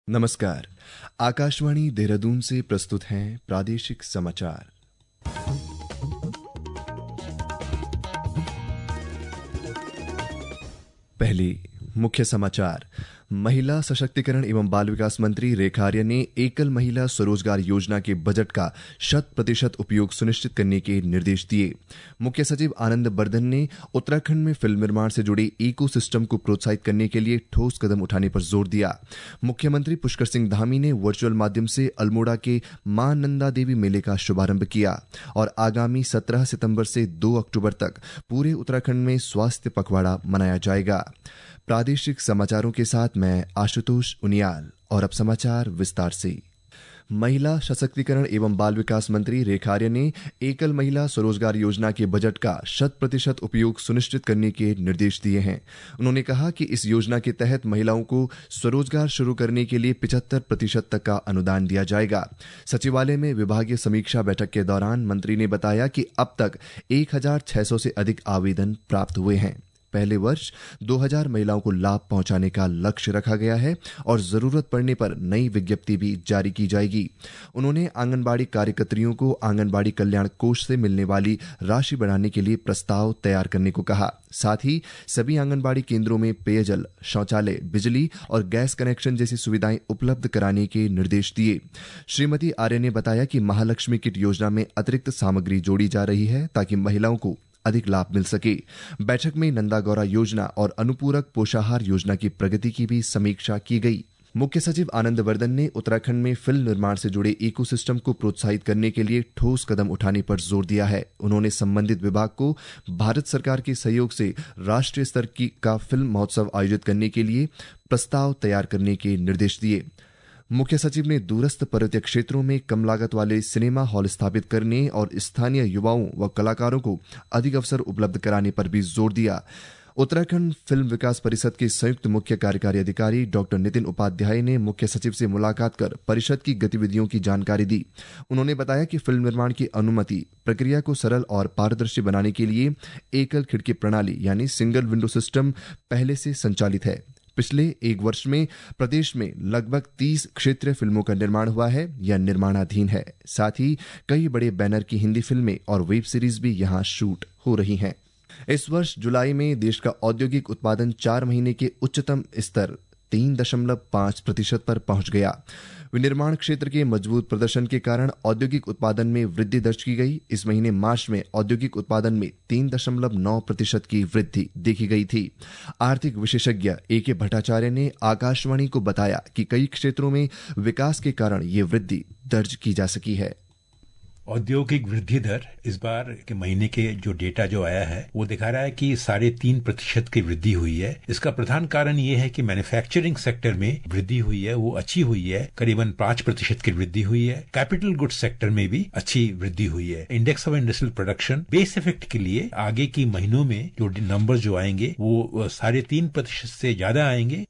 नमस्कार। आकाशवाणी देहरादून से प्रस्तुत हैं प्रादेशिक समाचार। पहली मुख्य समाचार। महिला सशक्तिकरण एवं बाल विकास मंत्री रेखा आर्य ने एकल महिला स्वरोजगार योजना के बजट का 100% उपयोग सुनिश्चित करने के निर्देश दिए। मुख्य सचिव आनंद बर्धन ने उत्तराखंड में फिल्म निर्माण से जुड़े इकोसिस्टम को प्रोत्साहित करने के लिए ठोस कदम उठाने पर जोर दिया। मुख्यमंत्री पुष्कर सिंह धामी ने वर्चुअल माध्यम से अल्मोड़ा के मां नंदा देवी मेले का शुभारंभ किया और आगामी 17 सितंबर से 2 अक्टूबर तक पूरे उत्तराखंड में स्वास्थ्य पखवाड़ा मनाया जाएगा। प्रादेशिक समाचारों के साथ मैं आशुतोष उनियाल। और अब समाचार विस्तार से। महिला सशक्तिकरण एवं बाल विकास मंत्री रेखा आर्य ने एकल महिला स्वरोजगार योजना के बजट का 100% उपयोग सुनिश्चित करने के निर्देश दिए हैं। उन्होंने कहा कि इस योजना के तहत महिलाओं को स्वरोजगार शुरू करने के लिए 75% तक का अनुदान दिया जाएगा। सचिवालय में विभागीय समीक्षा बैठक के दौरान मंत्री ने बताया कि अब तक 1600 से अधिक आवेदन प्राप्त हुए हैं। पहले वर्ष 2000 महिलाओं को लाभ पहुंचाने का लक्ष्य रखा गया है और जरूरत पड़ने पर नई विज्ञप्ति भी जारी की जाएगी। उन्होंने आंगनबाड़ी कार्यकर्त्रियों को आंगनबाड़ी कल्याण कोष से मिलने वाली राशि बढ़ाने के लिए प्रस्ताव तैयार करने को कहा। साथ ही सभी आंगनबाड़ी केंद्रों में पेयजल, शौचालय, बिजली और गैस कनेक्शन जैसी सुविधाएं उपलब्ध कराने के निर्देश दिए। श्रीमती आर्य ने बताया कि महालक्ष्मी किट योजना में अतिरिक्त सामग्री जोड़ी जा रही है ताकि महिलाओं को अधिक लाभ मिल सके। बैठक में नंदा गौरा योजना और अनुपूरक पोषाहार योजना की प्रगति की भी समीक्षा की गई। मुख्य सचिव आनंद वर्धन ने उत्तराखंड में फिल्म निर्माण से जुड़े इकोसिस्टम को प्रोत्साहित करने के लिए ठोस कदम उठाने पर जोर दिया है। उन्होंने संबंधित विभाग को भारत सरकार के सहयोग से राष्ट्रीय स्तर का फिल्म महोत्सव आयोजित करने के लिए प्रस्ताव तैयार करने के निर्देश दिए। मुख्य सचिव ने दूरस्थ पर्वतीय क्षेत्रों में कम लागत वाले सिनेमा हॉल स्थापित करने और स्थानीय युवाओं व कलाकारों को अधिक अवसर उपलब्ध कराने पर भी जोर दिया। उत्तराखंड फिल्म विकास परिषद के संयुक्त मुख्य कार्यकारी अधिकारी डॉक्टर नितिन उपाध्याय ने मुख्य सचिव से मुलाकात कर परिषद की गतिविधियों की जानकारी दी। उन्होंने बताया कि फिल्म निर्माण की अनुमति प्रक्रिया को सरल और पारदर्शी बनाने के लिए एकल खिड़की प्रणाली यानी सिंगल विंडो सिस्टम पहले से संचालित है। पिछले एक वर्ष में प्रदेश में लगभग 30 क्षेत्रीय फिल्मों का निर्माण हुआ है या निर्माणाधीन है। साथ ही कई बड़े बैनर की हिंदी फिल्में और वेब सीरीज भी यहां शूट हो रही हैं। इस वर्ष जुलाई में देश का औद्योगिक उत्पादन 4 महीने के उच्चतम स्तर 3.5% पर पहुंच गया। विनिर्माण क्षेत्र के मजबूत प्रदर्शन के कारण औद्योगिक उत्पादन में वृद्धि दर्ज की गई। इस महीने मार्च में औद्योगिक उत्पादन में 3.9% की वृद्धि देखी गई थी। आर्थिक विशेषज्ञ A.K. भट्टाचार्य ने आकाशवाणी को बताया कि कई क्षेत्रों में विकास के कारण ये वृद्धि दर्ज की जा सकी है। औद्योगिक वृद्धि दर इस बार के महीने के जो डेटा जो आया है वो दिखा रहा है कि 3.5% की वृद्धि हुई है। इसका प्रधान कारण ये है कि मैन्युफैक्चरिंग सेक्टर में वृद्धि हुई है, वो अच्छी हुई है, करीबन 5% की वृद्धि हुई है। कैपिटल गुड्स सेक्टर में भी अच्छी वृद्धि हुई है। Index of industrial production base effect के लिए आगे की महीनों में जो नंबर जो आएंगे वो 3.5% से ज्यादा आएंगे।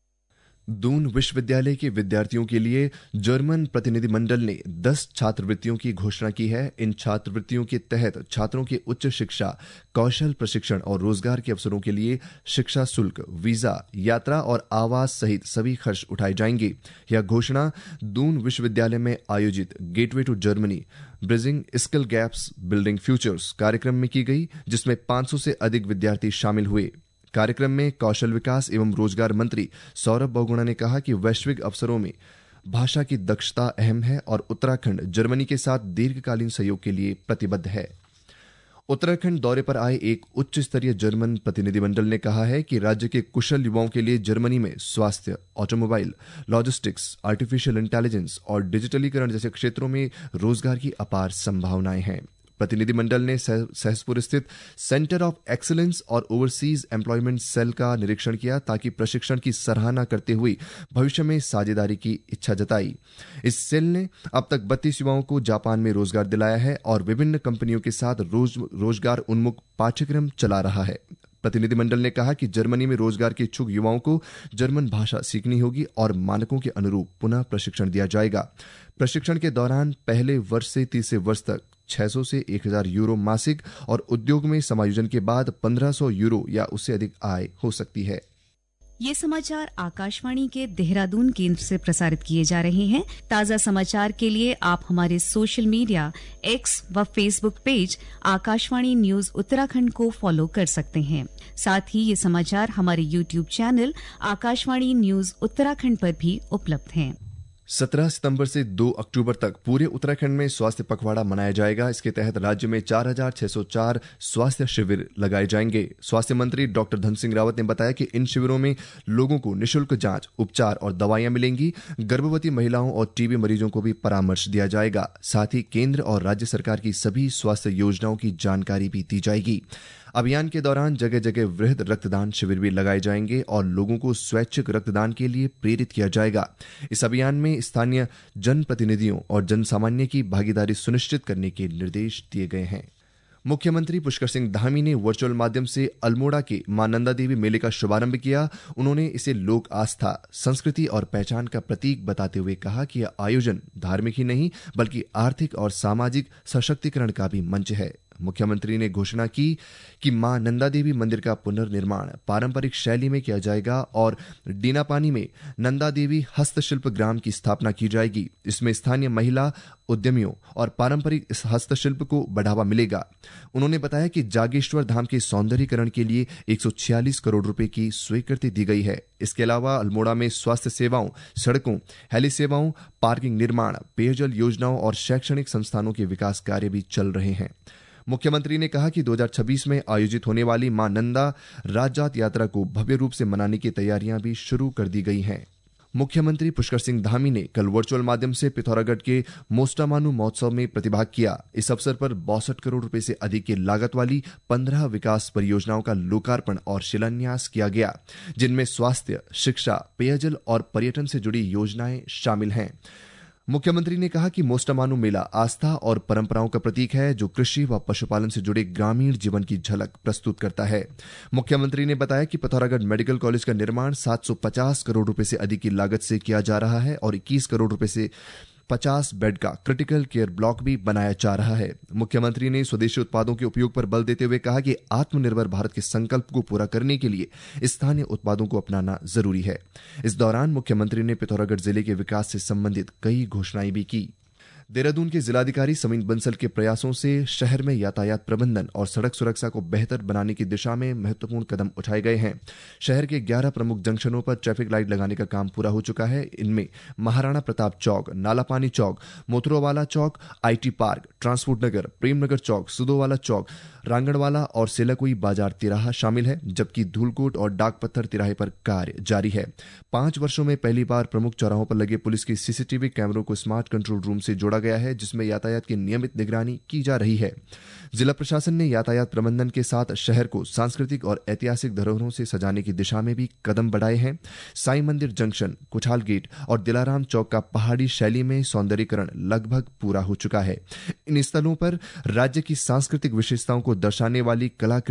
दून विश्वविद्यालय के विद्यार्थियों के लिए जर्मन प्रतिनिधिमंडल ने 10 छात्रवृत्तियों की घोषणा की है। इन छात्रवृत्तियों के तहत छात्रों के उच्च शिक्षा, कौशल प्रशिक्षण और रोजगार के अवसरों के लिए शिक्षा शुल्क, वीजा, यात्रा और आवास सहित सभी खर्च उठाए जाएंगे। यह घोषणा दून विश्वविद्यालय में आयोजित gateway to Germany bridging skill gaps building futures कार्यक्रम में की गई, जिसमें 500 से अधिक विद्यार्थी शामिल हुए। कार्यक्रम में कौशल विकास एवं रोजगार मंत्री सौरभ बहुगुणा ने कहा कि वैश्विक अवसरों में भाषा की दक्षता अहम है और उत्तराखंड जर्मनी के साथ दीर्घकालीन सहयोग के लिए प्रतिबद्ध है। उत्तराखंड दौरे पर आए एक उच्च स्तरीय जर्मन प्रतिनिधिमंडल ने कहा है कि राज्य के कुशल युवाओं के लिए जर्मनी में स्वास्थ्य, ऑटोमोबाइल, लॉजिस्टिक्स, आर्टिफिशियल इंटेलिजेंस और डिजिटलीकरण जैसे क्षेत्रों में रोजगार की अपार संभावनाएं हैं। प्रतिनिधिमंडल ने सहसपुर स्थित सेंटर ऑफ एक्सीलेंस और ओवरसीज एम्प्लॉयमेंट सेल का निरीक्षण किया ताकि प्रशिक्षण की सराहना करते हुए भविष्य में साझेदारी की इच्छा जताई। इस सेल ने अब तक 32 युवाओं को जापान में रोजगार दिलाया है और विभिन्न कंपनियों के साथ रोजगार उन्मुख पाठ्यक्रम चला रहा है। प्रतिनिधिमंडल ने कहा कि जर्मनी में रोजगार के इच्छुक युवाओं को जर्मन भाषा सीखनी होगी और मानकों के अनुरूप पुनः प्रशिक्षण दिया जाएगा। प्रशिक्षण के दौरान पहले वर्ष से तीसरे वर्ष तक 600 से 1000 यूरो मासिक और उद्योग में समायोजन के बाद 1500 यूरो या उससे अधिक आय हो सकती है। ये समाचार आकाशवाणी के देहरादून केंद्र से प्रसारित किए जा रहे हैं। ताजा समाचार के लिए आप हमारे सोशल मीडिया एक्स व Facebook page Akashvani news Uttarakhand को फॉलो कर सकते हैं। साथ ही ये समाचार हमारे YouTube channel Akashvani news Uttarakhand पर भी उपलब्ध हैं। 17 सितंबर से 2 अक्टूबर तक पूरे उत्तराखंड में स्वास्थ्य पखवाड़ा मनाया जाएगा। इसके तहत राज्य में 4,604 स्वास्थ्य शिविर लगाए जाएंगे। स्वास्थ्य मंत्री डॉक्टर धन सिंह रावत ने बताया कि इन शिविरों में लोगों को निःशुल्क जांच, उपचार और दवाइयां मिलेंगी। गर्भवती महिलाओं और टीबी मरीजों को भी परामर्श दिया जाएगा। साथ ही केंद्र और राज्य सरकार की सभी स्वास्थ्य योजनाओं की जानकारी भी दी जाएगी। अभियान के दौरान जगह जगह वृहद रक्तदान शिविर भी लगाए जाएंगे और लोगों को स्वैच्छिक रक्तदान के लिए प्रेरित किया जाएगा। इस अभियान में स्थानीय जनप्रतिनिधियों और जनसामान्य की भागीदारी सुनिश्चित करने के निर्देश दिए गए हैं। मुख्यमंत्री पुष्कर सिंह धामी ने वर्चुअल माध्यम से अल्मोड़ा के मां नंदा देवी मेले का शुभारंभ किया। उन्होंने इसे लोक आस्था, संस्कृति और पहचान का प्रतीक बताते हुए कहा कि यह आयोजन धार्मिक ही नहीं बल्कि आर्थिक और सामाजिक सशक्तिकरण का भी मंच है। मुख्यमंत्री ने घोषणा की कि मां नंदा देवी मंदिर का पुनर्निर्माण पारंपरिक शैली में किया जाएगा और डीनापानी में नंदा देवी हस्तशिल्प ग्राम की स्थापना की जाएगी। इसमें स्थानीय महिला उद्यमियों और पारंपरिक इस हस्तशिल्प को बढ़ावा मिलेगा। उन्होंने बताया कि जागेश्वर धाम के सौंदर्यीकरण के लिए 146 करोड़ रुपए की स्वीकृति दी गई है। इसके अलावा अल्मोड़ा में स्वास्थ्य सेवाओं, सड़कों, हेली सेवाओं, पार्किंग निर्माण, पेयजल योजनाओं और शैक्षणिक संस्थानों के विकास कार्य भी चल रहे हैं। मुख्यमंत्री ने कहा कि 2026 में आयोजित होने वाली मां नंदा राजजात यात्रा को भव्य रूप से मनाने की तैयारियां भी शुरू कर दी गई हैं। मुख्यमंत्री पुष्कर सिंह धामी ने कल वर्चुअल माध्यम से पिथौरागढ़ के मोस्टामानू महोत्सव में प्रतिभाग किया। इस अवसर पर 62 करोड़ रुपए से अधिक की लागत वाली 15 विकास परियोजनाओं का लोकार्पण और शिलान्यास किया गया, जिनमें स्वास्थ्य, शिक्षा, पेयजल और पर्यटन से जुड़ी योजनाएं शामिल हैं। मुख्यमंत्री ने कहा कि मोस्टामानू मेला आस्था और परंपराओं का प्रतीक है, जो कृषि व पशुपालन से जुड़े ग्रामीण जीवन की झलक प्रस्तुत करता है। मुख्यमंत्री ने बताया कि पिथौरागढ़ मेडिकल कॉलेज का निर्माण 750 करोड़ रुपए से अधिक की लागत से किया जा रहा है और 21 करोड़ रुपए से 50 बेड का क्रिटिकल केयर ब्लॉक भी बनाया जा रहा है। मुख्यमंत्री ने स्वदेशी उत्पादों के उपयोग पर बल देते हुए कहा कि आत्मनिर्भर भारत के संकल्प को पूरा करने के लिए स्थानीय उत्पादों को अपनाना जरूरी है। इस दौरान मुख्यमंत्री ने पिथौरागढ़ जिले के विकास से संबंधित कई घोषणाएं भी की। देहरादून के जिलाधिकारी समीन बंसल के प्रयासों से शहर में यातायात प्रबंधन और सड़क सुरक्षा को बेहतर बनाने की दिशा में महत्वपूर्ण कदम उठाए गए हैं। शहर के 11 प्रमुख जंक्शनों पर ट्रैफिक लाइट लगाने का काम पूरा हो चुका है। इनमें Maharana Pratap Chowk, Nalapani Chowk, Mothrowala Chowk, IT park, transport Nagar, Premnagar Chowk, Sudhowala Chowk, Rangarwala और सेलाकुई बाजार तिराहा शामिल है, जबकि धूलकोट और डाक पत्थर तिराहे पर कार्य जारी है। 5 वर्षों में पहली बार प्रमुख चौराहों पर लगे पुलिस के सीसीटीवी कैमरों को स्मार्ट कंट्रोल रूम से जोड़ा गया है, जिसमें यातायात की नियमित निगरानी की जा रही है। जिला प्रशासन ने यातायात प्रबंधन के साथ शहर को सांस्कृतिक और ऐतिहासिक धरोहरों से सजाने की दिशा में भी कदम बढ़ाए हैं। साई मंदिर जंक्शन, कुछाल गेट और दिलाराम चौक का पहाड़ी शैली में सौंदर्यीकरण लगभग पूरा हो चुका है। इन स्थलों पर राज्य की सांस्कृतिक विशेषताओं को दर्शाने वाली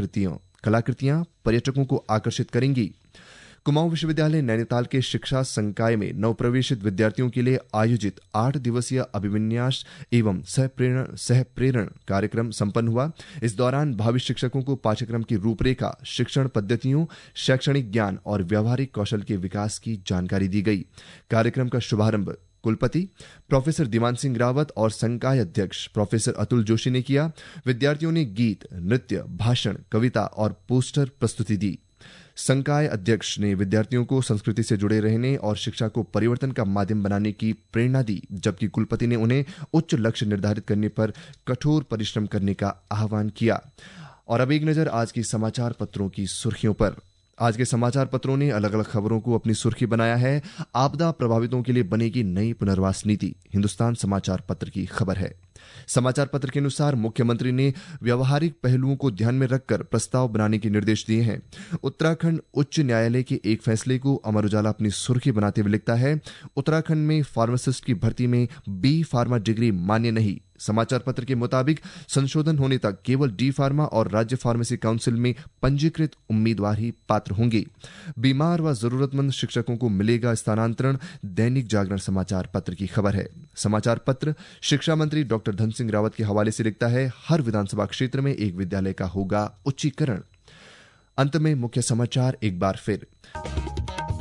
कलाकृतियां पर्यटकों को आकर्षित करेंगी। कुमाऊं विश्वविद्यालय नैनीताल के शिक्षा संकाय में नवप्रवेशित विद्यार्थियों के लिए आयोजित 8 दिवसीय अभिविन्यास एवं सहप्रेरण कार्यक्रम संपन्न हुआ। इस दौरान भावी शिक्षकों को पाठ्यक्रम की रूपरेखा, शिक्षण पद्धतियों, शैक्षणिक ज्ञान और व्यावहारिक कौशल के विकास की जानकारी दी गई। कार्यक्रम का शुभारंभ कुलपति प्रोफेसर दीवान सिंह रावत और संकाय अध्यक्ष प्रोफेसर अतुल जोशी ने किया। विद्यार्थियों ने गीत, नृत्य, भाषण, कविता और पोस्टर प्रस्तुति दी। संकाय अध्यक्ष ने विद्यार्थियों को संस्कृति से जुड़े रहने और शिक्षा को परिवर्तन का माध्यम बनाने की प्रेरणा दी, जबकि कुलपति ने उन्हें उच्च लक्ष्य निर्धारित करने पर कठोर परिश्रम करने का आह्वान किया। और अब एक नजर आज की समाचार पत्रों की सुर्खियों पर। आज के समाचार पत्रों ने अलग अलग खबरों को अपनी सुर्खी बनाया है। आपदा प्रभावितों के लिए बनेगी नई पुनर्वास नीति, हिंदुस्तान समाचार पत्र की खबर है। समाचार पत्र के अनुसार मुख्यमंत्री ने व्यवहारिक पहलुओं को ध्यान में रखकर प्रस्ताव बनाने के निर्देश दिए हैं। उत्तराखंड उच्च न्यायालय के एक फैसले को अमर उजाला अपनी सुर्खी बनाते हुए लिखता है, उत्तराखंड में फार्मासिस्ट की भर्ती में बी फार्मा डिग्री मान्य नहीं। समाचार पत्र के मुताबिक संशोधन होने तक केवल डी फार्मा और राज्य फार्मेसी काउंसिल में पंजीकृत उम्मीदवार ही पात्र होंगे। बीमार व जरूरतमंद शिक्षकों को मिलेगा स्थानांतरण, दैनिक जागरण समाचार पत्र की खबर है। समाचार पत्र शिक्षा मंत्री डॉक्टर धन सिंह रावत के हवाले से लिखता है, हर विधानसभा क्षेत्र में एक विद्यालय का होगा उच्चीकरण। अंत में मुख्य समाचार एक बार फिर।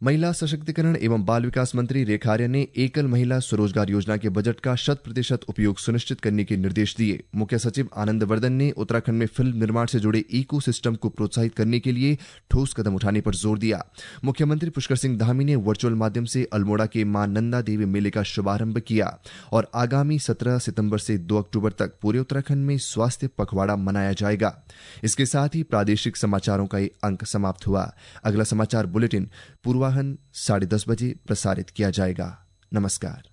महिला सशक्तिकरण एवं बाल विकास मंत्री रेखा आर्य ने एकल महिला स्वरोजगार योजना के बजट का 100% उपयोग सुनिश्चित करने के निर्देश दिए। मुख्य सचिव आनंद वर्धन ने उत्तराखंड में फिल्म निर्माण से जुड़े इको सिस्टम को प्रोत्साहित करने के लिए ठोस कदम उठाने पर जोर दिया। मुख्यमंत्री पुष्कर सिंह धामी ने वर्चुअल माध्यम से अल्मोड़ा के मां नंदा देवी मेले का शुभारंभ किया और आगामी 17 सितंबर से 2 अक्टूबर तक पूरे उत्तराखंड में स्वास्थ्य पखवाड़ा मनाया जाएगा। इसके साथ ही प्रादेशिक समाचारों का ये अंक समाप्त हुआ। अगला समाचार बुलेटिन पूर्वाह्न 10:30 बजे प्रसारित किया जाएगा। नमस्कार।